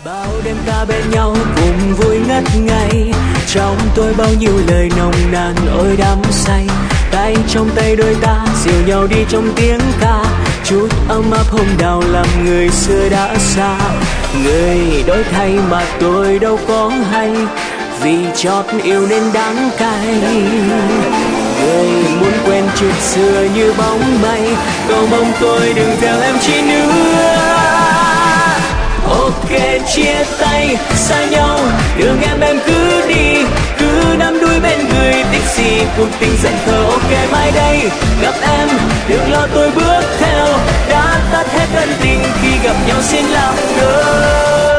Bao đêm ta bên nhau cùng vui ngất ngây, trong tôi bao nhiêu lời nồng nàn ôi đắm say. Tay trong tay đôi ta dìu nhau đi trong tiếng ca, chút ấm áp hôm đào làm người xưa đã xa. Người đổi thay mà tôi đâu có hay, vì chót yêu nên đắng cay. Người muốn quên chuyện xưa như bóng mây, cầu mong tôi đừng theo em chi nữa. Ok chia tay xa nhau, đường em cứ đi, cứ nắm đuôi bên người tiếc gì cuộc tình dần thờ. Ok mai đây gặp em, đừng lo tôi bước theo, đã tắt hết ân tình khi gặp nhau xin làm ngơ.